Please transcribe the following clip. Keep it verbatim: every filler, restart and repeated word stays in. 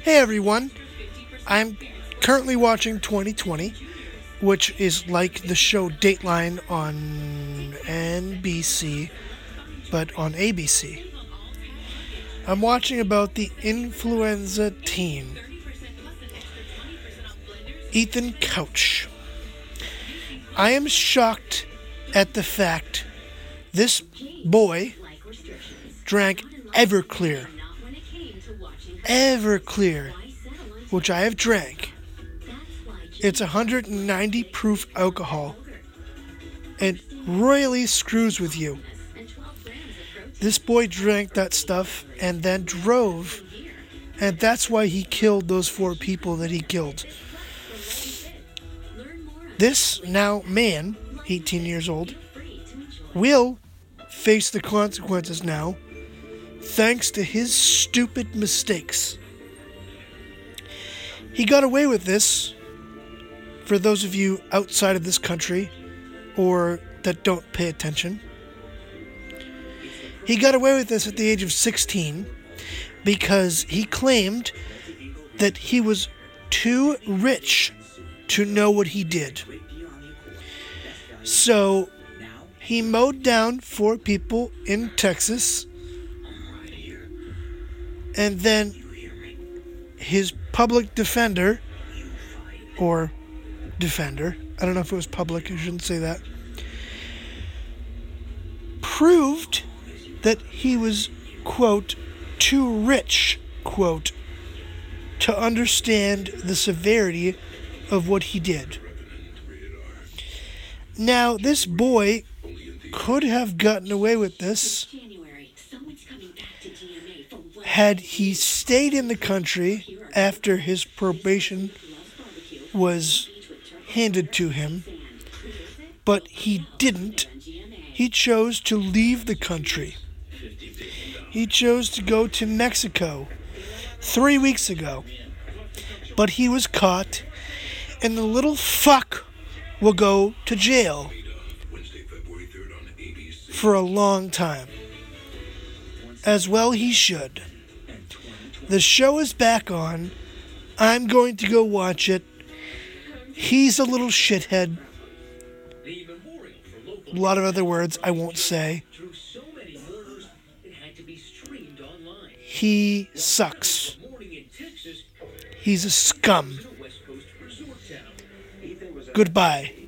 Hey everyone, I'm currently watching twenty twenty, which is like the show Dateline on N B C, but on A B C. I'm watching about the influenza teen, Ethan Couch. I am shocked at the fact this boy drank Everclear. Everclear, which I have drank. It's one hundred ninety proof alcohol. It royally screws with you. This boy drank that stuff and then drove, and that's why he killed those four people that he killed. This now man, eighteen years old, will face the consequences now thanks to his stupid mistakes. He got away with this, for those of you outside of this country or that don't pay attention. He got away with this at the age of sixteen because he claimed that he was too rich to know what he did. So he mowed down four people in Texas, and then his public defender, or defender, I don't know if it was public, I shouldn't say that, proved that he was, quote, too rich, quote, to understand the severity of what he did. Now, this boy could have gotten away with this had he stayed in the country after his probation was handed to him, but he didn't. He chose to leave the country. He chose to go to Mexico three weeks ago, but he was caught, and the little fuck will go to jail for a long time. As well he should. The show is back on. I'm going to go watch it. He's a little shithead. A lot of other words I won't say. He sucks. He's a scum. Goodbye.